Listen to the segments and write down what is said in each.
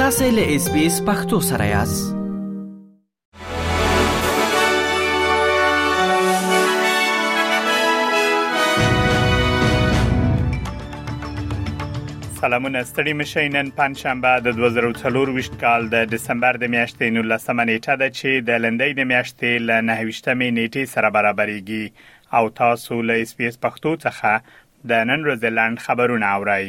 تاسو له اس بي اس پختو سره یاست. سلامونه ستړي مشئ. نن پنځشنبه د 2024 کال د دسمبر د میاشتې 19 نیټه ده چې د لندۍ د میاشتې ل 29 نیټې سره برابرېږي او تاسو له اس بي اس پختو څخه د نن ورځې لاند خبرونه اورئ.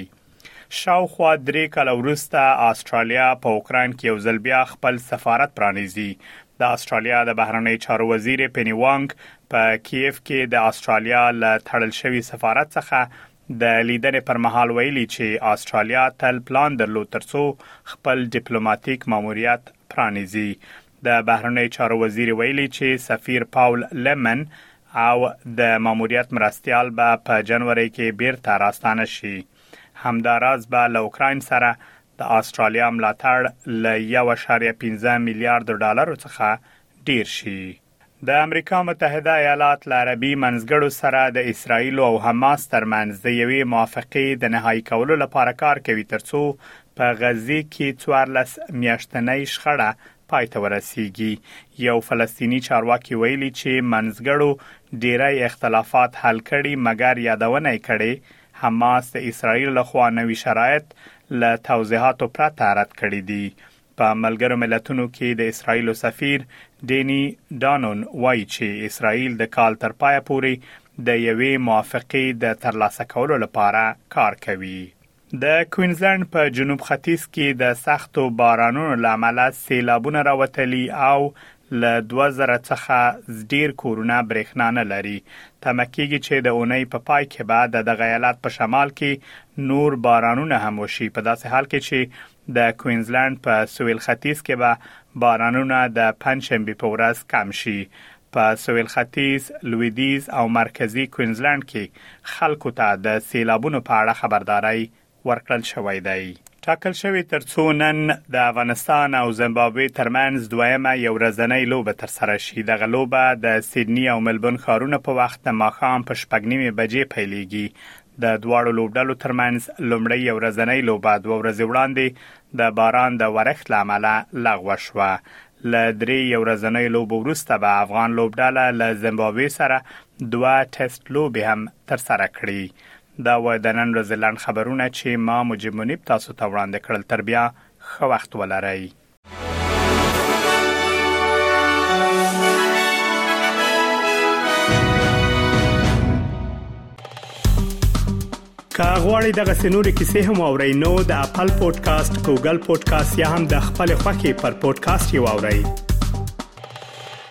شاوخوا 3 کاله وروسته استرالیا په اوکراین کې یو ځل بیا خپل سفارت پرانیزي. د استرالیا د بهرنی چارو وزیر پینی وانګ په کیف کې د استرالیا له تړل شوی سفارت څخه د لیدنې پر مهال ویلي چې استرالیا تل پلان درلود ترڅو خپل ډیپلوماټیک ماموریت پرانیزي. د بهرنی چارو وزیر ویلي چې سفیر پاول لیمن او د ماموریت مرستیال به په جنوري کې بیرته راستانه شي. همداراز به له اوکراین سره د استرالیا ملاتړ له 1.15 میلیارډ ډالر څخه ډیر شي. د امریکا متحده ایالات له عربي منځګړو سره د اسرایل او حماس ترمنځ د یوې موافقې د نهایی کولو لپاره کار کوي ترڅو په غزه کې 14 میاشتنۍ شخړه پای ته ورسیږي. یو فلسطینی چارواکي ویلي چې منځګړو ډیری اختلافات حل کړي مګر یادونه کړي حماس د اسرایل لخوا نوي شرایط له توضیحاتو پرته رد کړي دي. په ملګرو ملتونو کې د اسرایل سفیر دینی دانون وایي چې اسرایل د کال تر پای پورې د یوې موافقې د ترلاسه کولو لپاره کار کوي. د کوینزلند په جنوب ختیځ کې د سختو بارانونو لامل سیلابونه راوتلي او له 2000 څخه ډیر کورونه برېښنا نه لري. تمکیږي چې د اونۍ په پای کې بعد د غیالات په شمال کې نور بارانونه هم وشي. په داسې حال کې چې د کوینزلند په سویل ختیځ کې به بارانونه د پنځشنبه په ورځ کم شي. په سویل ختیځ، لویدیځ او مرکزی کوینزلند کې خلکو ته د سیلابونو په اړه خبرداري ورکړل شوې ده. ټاکل شوی ترڅو نن د افغانستان او زیمبابوې ترمنځ دویمه یو ورځنۍ لوبه ترسره شي. دغه لوبه د سیدنی او ملبورن ښارونو په وخت د ماښام په 9:30 بجې پیلېږي. د دواړو لوبډلو ترمنځ لومړی یو ورځنۍ لوبه 2 ورځې وړاندې د باران د ورښت لامل لغوه شوه. له 3 یو ورځنۍ لوبو وروسته به افغان لوبډله له زیمبابوې سره 2 ټیسټ لوبې هم ترسره کړي. دا و د نن ورځې لاند خبرونه چې ما مجيب منیب تاسو ته وړاندې کړل. تر بیا ښه وخت ولرئ. که غواړئ دغه سنوري کیسې هم اورئ نو د خپل پودکاسټ، ګوګل پودکاسټ یا هم د خپل خوښي پر پودکاسټ یو اورئ.